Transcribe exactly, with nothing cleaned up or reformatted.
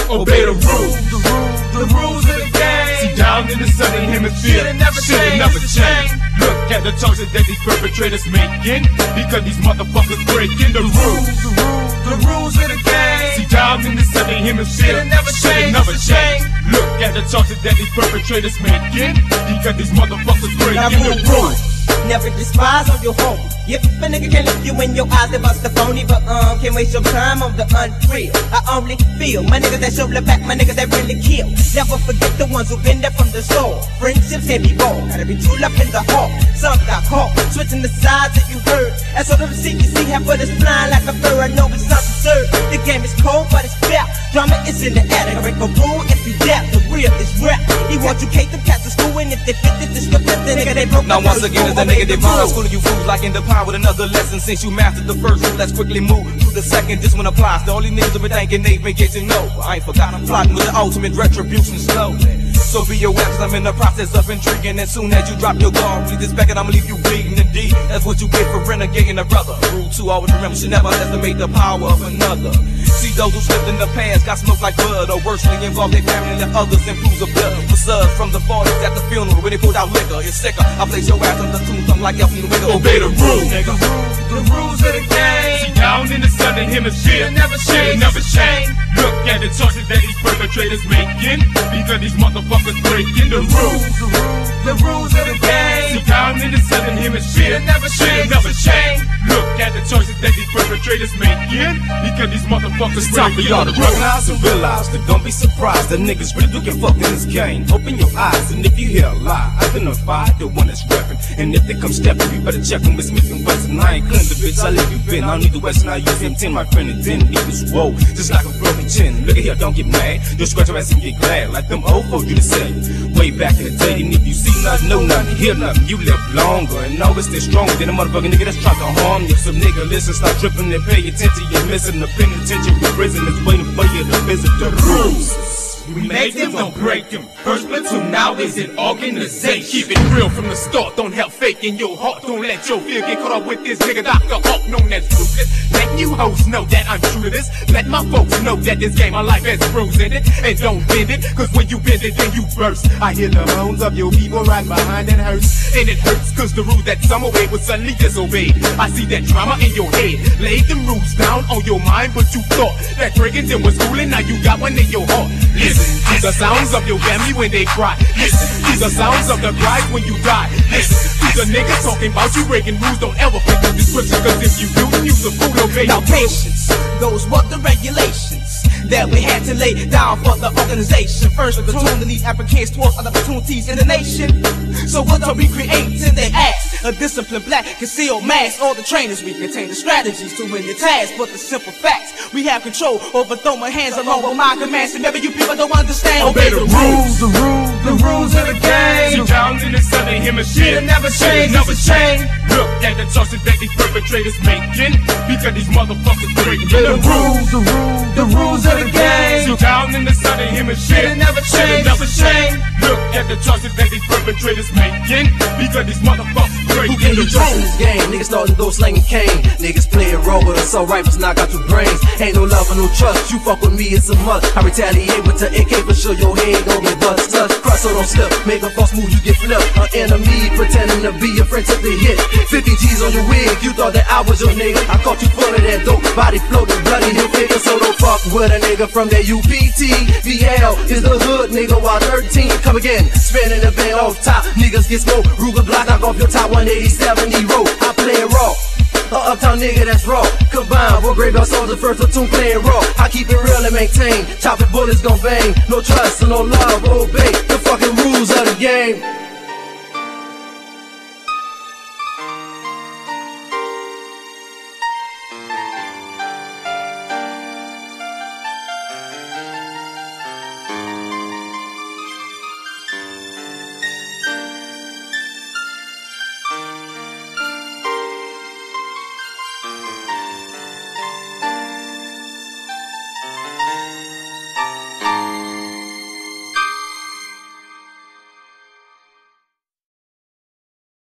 obey the rules. The rules, the rules of the game. See, down in the southern hemisphere, shit'll never change. Never change. Look at the choices that these perpetrators making, because these motherfuckers breaking the rules. The rules, the rules of the game. See, down in the southern hemisphere, shit'll never change. Never change. Look at the choices that these perpetrators making, because these motherfuckers breaking the rules. Never despise on your home. If a nigga can look you in your eyes, they bust the phony, but um, can't waste your time on the unreal. I only feel my niggas that shoulder back, my niggas that really kill. Never forget the ones who've been there from the start. Friendships can't be bought, gotta be true love in the heart. Some got caught, switching the sides that you heard. That's sort of the see, you see half of this flying like a fur. I know it's not absurd. The game is cold, but it's fair. Drama is in the air, they break a rule if you dare. The real is rap. He want you Kate them cats to school, and if they fit the description, then nigga they broke. Now once again, it's the nigga they run schooling you fools like in the pie with another lesson. Since you mastered the first rule, let's quickly move to the second. This one applies to all these niggas have been thinking they've been getting over. I ain't forgot I'm plotting with the ultimate retribution slowly. So be aware, cause I'm in the process of intriguing. And soon as you drop your guard, read this back and I'ma leave you bleeding. Indeed, that's what you get for renegating a brother. Rule two, always remember, should never estimate the power of another. See those who slipped in the past, got smoked like blood, or worse, they involved their family and left others in pools of blood. Facades from the forties at the funeral, when they pulled out liquor, it's sicker. I place your ass on the tombstone like Elf in the window. Obey the rules, nigga. The rules of the game. See, down in the southern hemisphere, never change, never change. Look at the choices that these perpetrators making, because these motherfuckers breaking the rules. The rules, the rules of the game. See, down in the southern hemisphere, never change, never change. Look at the choices that these perpetrators making, because these motherfuckers it's time for y'all to recognize and realize that don't be surprised that niggas really do get fucked in this game. Open your eyes, and if you hear a lie, identify the one that's reppin'. And if they come steppin', you better check them with Smith and Wesson. I ain't clean the bitch, I leave you been. I don't need the Wesson, I use M ten, my friend, and then equals whoa, just like a broken chin. Look at here, don't get mad, just scratch your ass and get glad, like them old folks you to say. Way back in the day, and if you see nothing, know nothing, hear nothing, you live longer and always stay stronger than a motherfucking nigga that's trying to harm you. So nigga, listen, stop tripping and pay attention. You're missing the penitentiary prison is waiting for you to visit the rules. We make them, don't break them. First platoon now is an organization. Keep it real from the start, don't help fake in your heart. Don't let your fear get caught up with this nigga Doctor Hawk, known as Ruthless. Let you hoes know that I'm true to this. Let my folks know that this game of life has rules in it. And don't bend it, cause when you bend it, then you burst. I hear the moans of your people right behind and hurts. And it hurts cause the rules that some obey was suddenly disobeyed. I see that drama in your head. Laid them rules down on your mind, but you thought that breaking them was cool, and now you got one in your heart. Listen to the sounds of your family when they cry. Listen to the sounds of the cries when you die. Listen to the niggas talking about you breaking rules. Don't ever fit the description, cause if you do, then you's a fool. Obey now patience, those were the regulations that we had to lay down for the organization. First platoon to lead applicants towards other platoonities in the nation. So what are we creating? They ask a disciplined black concealed mass. All the trainers we contain the strategies to win the task, but the simple facts we have control over. Throw my hands along with my commands. And maybe you people don't understand. Obey the rules, the rules, the rules of the game. See, down in the southern hemisphere, never change, never change. Look at the choices that these perpetrators making, because these motherfuckers breaking the rules, the rules, the rules of the game. See, down in the southern hemisphere, never change, never change. Look at the choices that these perpetrators making, because these motherfuckers breaking the rules. In this game, niggas starting to go slanging cane. Niggas playing role with assault rifles, knock out your brains. Ain't no love or no trust. You fuck with me, it's a must. I retaliate with the A K for sure. Your head gon' get bust. Touch, cross so don't slip. Make a false move, you get flipped. An enemy pretending to be your friend till they hit. Fifty G's on your wig, you thought that I was your nigga. I caught you full of that dope, body floating, bloody hip figure. So don't fuck with a nigga from that U P T. V L is the hood, nigga. While thirteen, come again, spinning the band off top. Niggas get smoked, Ruger block, knock off your top one eighty-seven E road. I play it raw. A uptown nigga that's raw. Combined with graveyard soldier, first platoon playing raw. I keep it real and maintain. Chopping bullets gon' bang. No trust and no love, obey the fucking rules of the game.